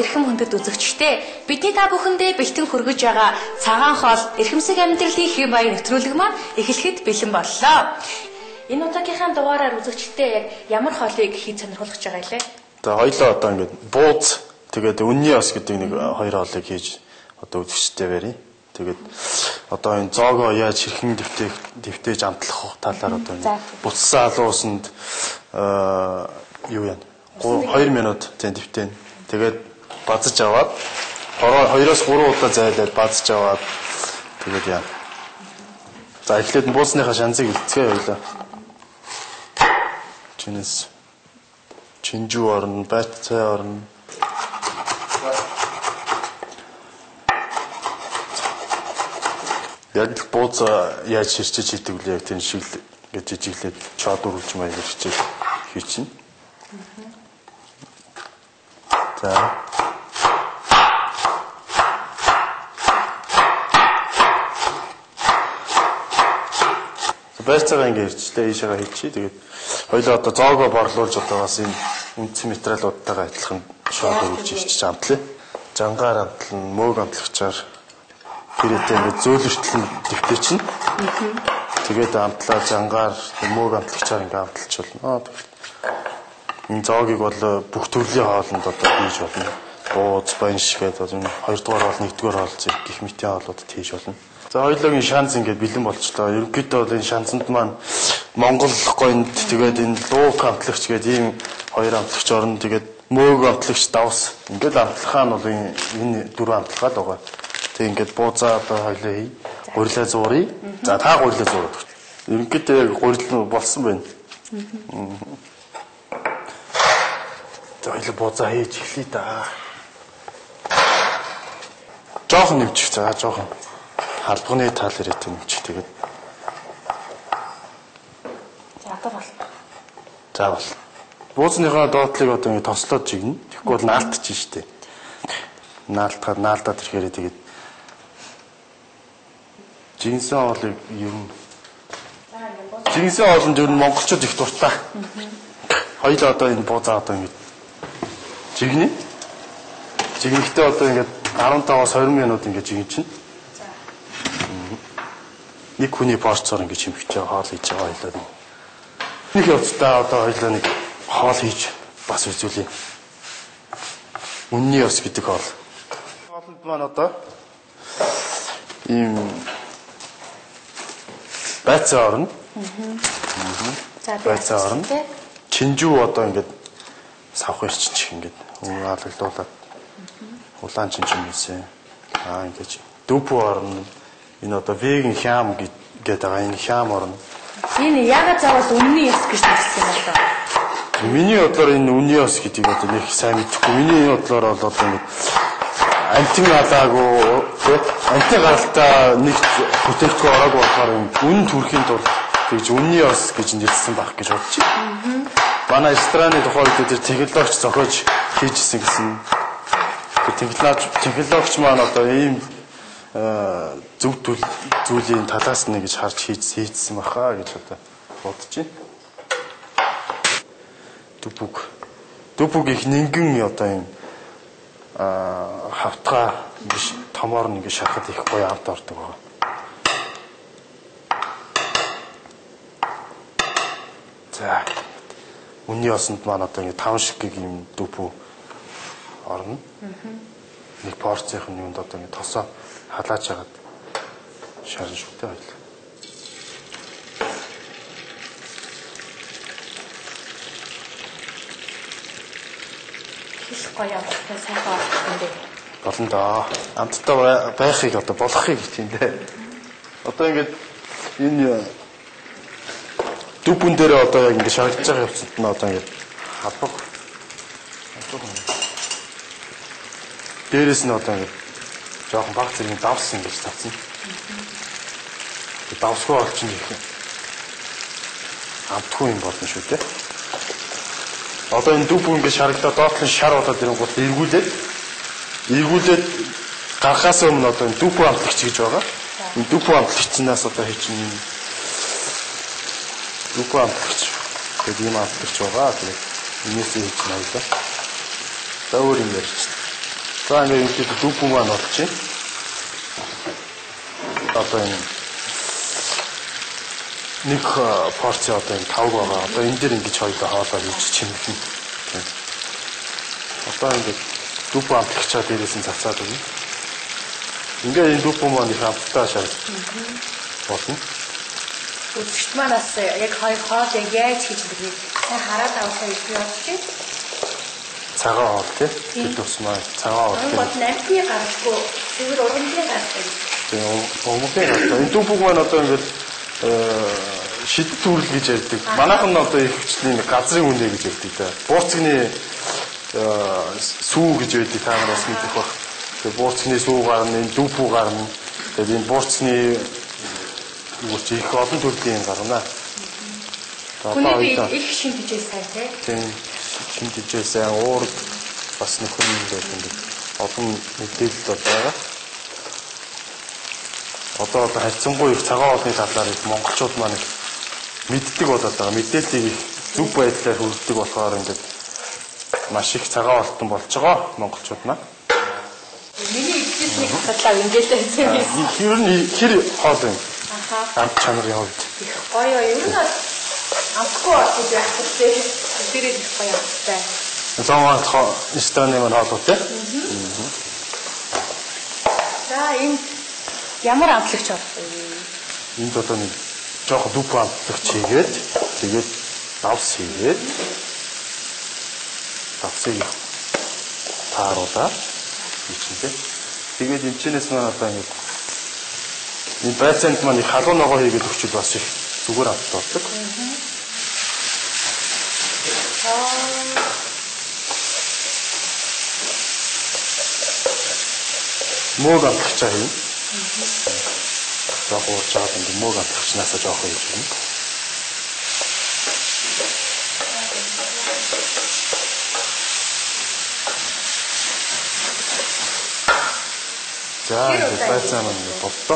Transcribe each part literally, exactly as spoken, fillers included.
эрхэм хүндэт үзэгчдээ бидний та бүхэндээ бэлтэн хүргэж байгаа цагаан хоол эрхэмсэг амьдралын хэв маяг нэвтрүүлэг маань эхлэхэд бэлэн боллоо. Энэ удаагийнхаа дугаараар үзэгчдээ яг ямар хоолыг хийж сонирхолж байгаа лээ? За хоёлоо одоо ингээд бууз тэгээд үнний ос гэдэг нэг хоёр хоолыг хийж одоо үзэгчдээ барья. Тэгээд одоо энэ зоогоо яаж хэрхэн дэвтэх дэвтэж амтлах талаар одоо энэ буцсан алуусанд юу яа хоёр минут тийм дэвтэн. Тэгээд базж аваад хоёроос гурван удаа зайлаад базж аваад тэгээд яа. За эхлээд буусныхаа шанзыг үлдэцгээе хоёлаа. Чинээс чинжүү орно, байцаа орно. Яг л бууз яаж ширчиж хийдэг вэ? Яг тийм шиг л гэж жижиглээд чод үргэлж маягаар хичээл хийчихнэ. За. Байцаагаа ингэ ирчлээ ийшээгээ хийчихье. Тэгээд хоёлоо одоо зоогоо борлуулж одоо бас энэ үндсэн материалуудтайгаа адилхан шууд үргэлж ирчих амтлаа. Жангаар амтлан, мөөг амтлагчаар гэрээтэй ингэ зөөлөртөл дэвтэйчин. Тэгээд амтлаа жангаар, мөөг амтлагчаар ингэ амталж болно. Энэ зоогийг бол бүх төрлийн хоолнд одоо хийж болно. Бууз, банш гэдэг одоо хоёрдугаар хоол, нэгдүгээр хоол зэрэг гих мэтийн хоолуудад хийж болно. За хоёулаагийн шанс ингээд бэлэн болчлоо. Ерөнхийдөө бол энэ шансанд маань Монгол гонд тэгээд энэ луук амтлагч гэдэг ийм хоёр амтлагч орно. Тэгээд мөөг амтлагч давс. Ингээд амтлагаа нь бол энэ дөрвөн амтлагаад байгаа. Тэг ингээд буузаа одоо хоёлаа хий. Гурилаа зууръя. За та гурилаа зуураад. Ерөнхийдөө яг гурил болсон байна. За хоёлаа буузаа хийж эхлэе да. Жохон нэмчих. За жохон. Халбганы тал ирээд нэмчих. Тэгээд. За одоо бол. За бол. Буузныхаа доотлыг одоо ингэ тослоод чигнэ. Тэгэхгүй бол наалтчих штеп. Наалтахад наалтаад ирэхээр тэгээд жинсэн хоолыг ер нь жинсэн хоолнд ер нь монголчууд их дуртай. Хоёул одоо энэ буузаа одоо ингэ жигнэ. Жигнэхдээ одоо ингэ арван таваас двадцать минут ингэ жигнэж. Нэг хүний порцоор ингэ чимхэж байгаа хоол хийж байгаа хоёлаа. Нэг явцдаа одоо хоёлаа нэг хоол хийж бас үзүүлье. Үнний ос гэдэг хоол. Хоолнд маань одоо ийм байцаа орно. Аа. За байцаа орно. Чинжүү одоо ингэ савх ирчих ингэ хаалгалуулаад улаан чинжүү хийсэн. Аа ингэж дүпүү орно. Энэ одоо веган хям гэдэг байгаа энэ хям орно. Энэ ягаад заавал үнний ёс гэж нэрлсэн юм бол? Миний бодлоор энэ үнний ёс гэдгийг одоо нэг сайн мэдэхгүй. Миний бодлоор бол одоо ингэ антин алаагүй тийм антин гаралтай нэг бүтээгдэхүүн ороогүй болохоор үн төрхийн тулд тэгж үнний ёс гэж нэрлсэн байх гэж бодож байна. Манай рестораны тухай дээр технологич зохиож хийжсэн гэсэн. Технологич технологич маань одоо ийм зөв зүйлийн талаас нь гэж харж хийжсэн баха гэж одоо бодож байна. Дүбүг. Дүбүг их нингэн одоо юм а хавтгаа биш томоор нь ингэ шахаад их гоё авд ордог байгаа. За. Үнний осонд маань одоо ингэ таван шиг ийм дүбү орно. Нэг порцийнх нь юунд одоо ингэ тосоо халааж хагаад шарн шүтээ байлаа. Их гоё авахтай сайхан авах юм дээ. Болно да. Амттай байхыг одоо болохыг тийм дээ. Одоо ингээд энэ дүбүн дээр одоо яг ингэ шаргаж байгаа явцад нь одоо ингэ хавбаг. Дээрээс нь одоо ингэ жоохон баг зэрэг давс ингэж тавцсан. Давсгүй болчихно гэх юм. Амтгүй юм болно шүү дээ. Одоо энэ дүб ингэж шаргалаа доотлон шар болоод ирэнгүүт эргүүлээд эргүүлээд гарахаас өмнө одоо энэ дүб амтлагч гэж байгаа. Энэ дүб амтлагчнаас одоо хийчихнэ. Дүб амтлагч гэдэг юм амтлагч байгаа. Тэгээд энэсээ хийж наалаа. За өөр юм ярьчих. За ингээд энэ дүүпүү маань болчих. Одоо энэ нэг порци одоо энэ тавг байгаа. Одоо энэ дээр ингэж хоёулаа хоолоо хийж чимэлнэ. Одоо ингээд дүүпүү амтлагчаа дээрээс нь цацаад өгнө. Ингээд энэ дүүпүү маань их амттаа шал болно. Үзэгч манаас яг хоёр хоолыг яаж хийж бэлгийг хараад авахаа их явуулчих. Цагаан хоол тийм тусмаа цагаан хоол. Гол нарны гарахгүй зүгээр ургамлын гардаг. Тийм ургамлын гардаг. Энэ дүүпүүг маань одоо ингээд шид төрөл гэж ярьдаг. Манайхан нь одоо их хвчлийн газрын үнэ гэж ярьдаг да. Буурцгны сүү гэж байдаг та нараас мэдэх бах. Тэгээ буурцгны сүү гарна, энэ дүүпүү гарна. Тэгээд энэ буурцгны юу ч их олон төрлийн гарна. Хүний их шинжтэй сайн тийм. Шинжтэй сайн уурд бас нөхөр юм байдаг. Олон мэдээлэл бол байгаа. Одоо одоо хайцсангүй их цагаан хоолны талаар их монголчууд маань мэддэг болоод байгаа. Мэдээллийг их зөв байдлаар хүргэдэг болохоор ингээд маш их цагаан хоолтон болж байгаа монголчууд маань. Миний эцэс нэг татлаа ингээд байсан юм. Ер нь хэр хоол юм? Аха. Амт чанарын хувьд. Их гоё ер нь амтгүй болж яах вэ? Тэрийг их гоё амттай. Зоон хоо станы маань хоолой те. За энэ ямар амтлагч болов? Энд одоо нэг жоох дүүп амтлагч хийгээд тэгээд давс хийгээд давсыг тааруулаад ичнэ. Тэгээд энэ чинээс маань одоо ингэ энэ байцаанд маань их халуун ногоо хийгээд өгчүүд бас их зүгээр амт болдог. Мөг амтлагчаа хийнэ. Жоох уурж аваад ингэ мөг амтлагчнаасаа жоох хийж өгнө. За ингэ байцаа маань боллоо.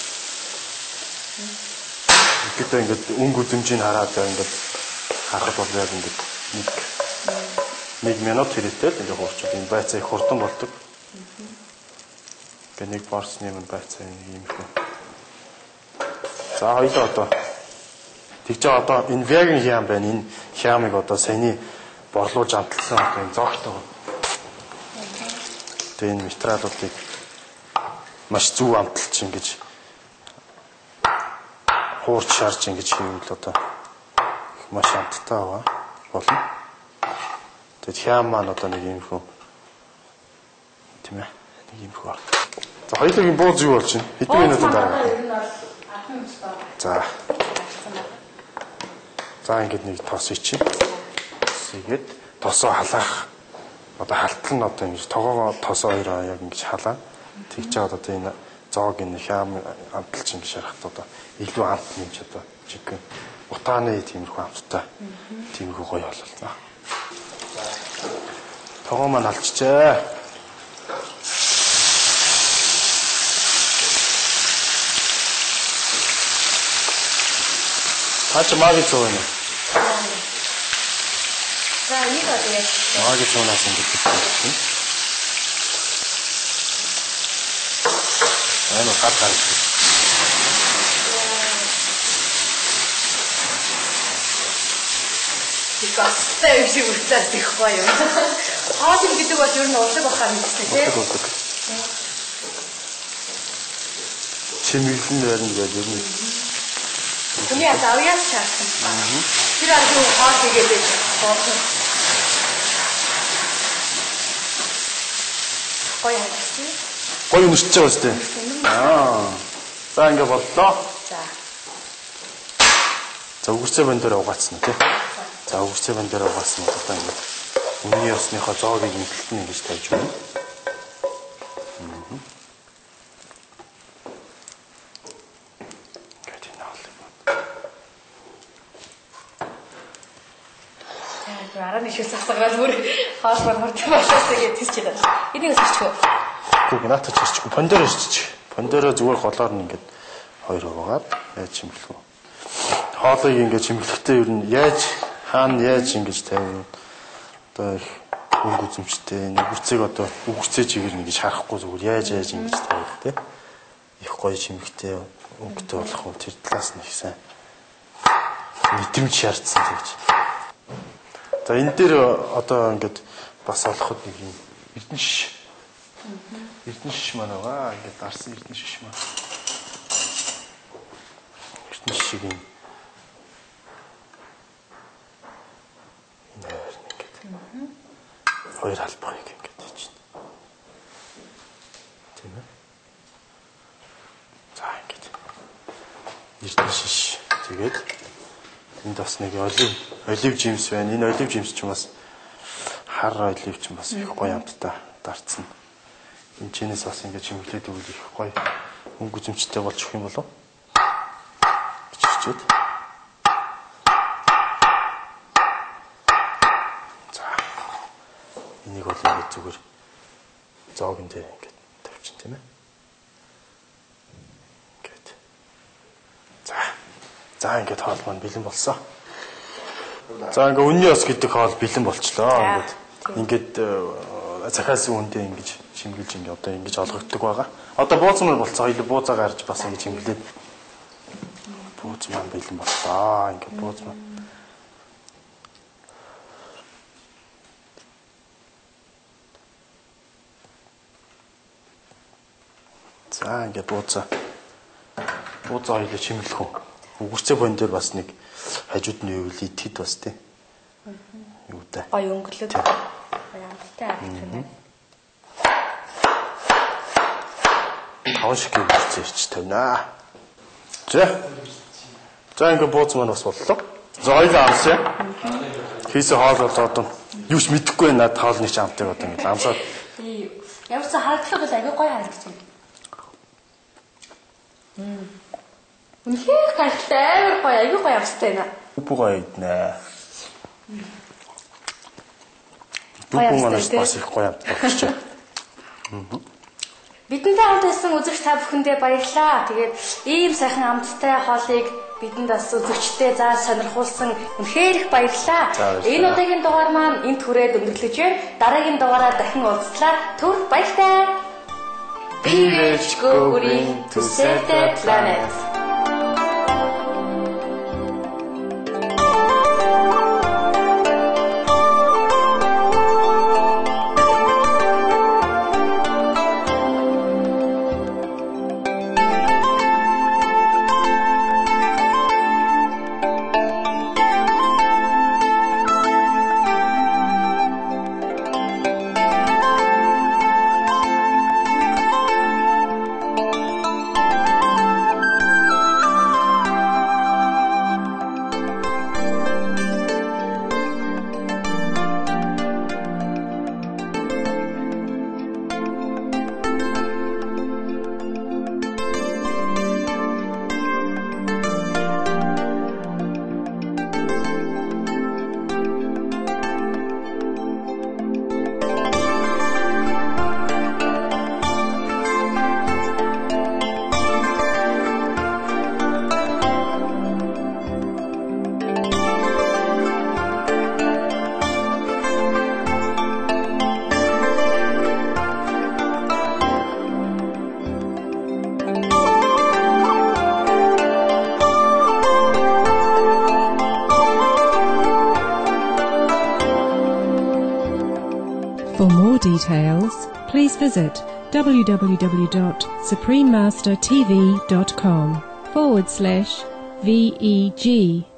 Ингээд ингээд өнгө үзэмжийг хараад ингээд харахад бол яг ингээд нэг нэг минут хэрэгтэй л ингээд хуурчод энэ байцаа их хурдан болдог. Ингээд нэг борсны юм байцаа юм их. За хоёлоо одоо тэгж одоо энэ веган хям байна. Энэ хямыг одоо саяны борлуулж амтлсан одоо энэ зоогтой. Тэгээ энэ материалуудыг маш зөв амталж ингэж хуурч шаарч ингэж хийвэл одоо маш амттай байгаа болно. Тэгэд хям маань одоо нэг юм хөө тийм ээ нэг юм хөө. За хоёулын бууз юу болж байна? Хэдэн минутын дараа. За. За ингэж нэг тос ичээ. Тэгээд тосоо халаах одоо халтал нь одоо ингэж тогоогоо тосоо хоёроо яг ингэж халаа. Тэгж чад одоо энэ зоог энэ хям амталж ингэ шарахт одоо илүү амт нэмж одоо чиг утааны тиймэрхүү амттай тиймэрхүү гоё боллоо. Тогоо маань алчжээ. Хаач маги цооноо. За нэг одоо яг маги цоонаас ингэ бичсэн. Аймаг гад гарч. Тэгастай шиг үлдээд их гоё юм. Хоол гэдэг бол ер нь урлаг бахаа мэдсэн тийм. Чимэглэн байрна гэж ер нь. Хүний авьяас шаардсан. Тэр аль хоол хийгээд байна. Гоё юм. Гоё нүсэж байгаа шүү дээ. Аа. За ингэ боллоо. За. За үгэрцээ бан дээр угаацсан тий. За үгэрцээ бан дээр угаасан одоо ингэ үнний ёсныхоо зоогийг имгэлтэн ингэж тавьж байна. Аа. Гэтэл наал юм. За араа нэг шүс асгаал бүр хоол мормор тэмээсээ гэж тийч чадаад. Энийг өсчихөө. Гүг наатач ирчихгүй. Пондор ирчих. Пондороо зүгээр голоор нь ингээд хоёр хуваагаад яаж чимэглэх вэ? Хоолыг ингээд чимэглэхдээ ер нь яаж хаана яаж ингэж тавив. Одоо их өнгө үзэмжтэй нүгүрцээг одоо үгүрцээ чигээр нэг харахгүй зүгээр яаж яаж ингэж тавих те. Их гоё чимэгтэй өнгөтэй болох уу тэр талаас нь их сайн мэдрэмж шаардсан тэгж. За энэ дээр одоо ингээд бас олоход нэг юм эрдэнэ шиш. Эрдэнэ шиш маань байгаа. Ингээд дарсан эрдэнэ шиш маань. Эрдэнэ шишиг юм. Энэ ингээд. Хоёр албаыг ингээд хийж байна. Тийм ээ. За ингээд. Эрдэнэ шиш. Тэгээд энд бас нэг олив олив жимс байна. Энэ олив жимс ч бас хар олив ч бас их гоё амттай дарцсан. Энэ чинээс бас ингэж чимэглээд өгвөл их гоё өнгө үзэмжтэй болж өгөх юм болов. Биччихээд. За. Энийг бол ингэ зүгээр зоогн дээр ингэ тавьчих тийм ээ. Ингээд. За. За ингээд хоол маань бэлэн болсон. За ингээд үнний ос гэдэг хоол бэлэн болчлоо. Ингээд ингээд захиалсан үнэтэй ингэж шимгэлж ингээд одоо ингэж олгогддог байгаа. Одоо бууз маань болцоо илүү буузаа гарч бас ингэж шимгэлээд бууз маань бэлэн боллоо. Ингээд бууз маань. За ингээд буузаа буузаа илүү шимгэлэх үү. Үгүрцээ бон дээр бас нэг хажууд нь юу вэ? Тэд бас тий. Юу та. Гой өнгөлөг. Гой амттай авчих юм. Таван шиг үгүрцээ ирч тавина. За. За ингээ бууз маань бас боллоо. За хоёул амсаа. Хийсэн хоол бол одоо юу ч мэдэхгүй над хоолны ч амтыг одоо ингээ амсаад. Тий. Ямарсан харагдлага бол агүй гой харагдаж байна. Мм. Үнэхээр гайхалтай амар гоё аюу гоё австай байна. Үгүй гоё иднэ. Үгүй манаас бас их гоё болчих. Бидэнтэй хамт байсан үзэгч та бүхэндээ баярлалаа. Тэгээд ийм сайхан амттай хоолыг бидэнд бас үзэгчтэй зааж сонирхуулсан үнэхээр их баярлалаа. Энэ удаагийн дугаар маань энд хүрээд өндөрлөж байна. Дараагийн дугаараар дахин уулзлаа. Түр баярлалаа. We wish go green to save the planet. For more details, please visit w w w dot supreme master t v dot com forward slash V E G.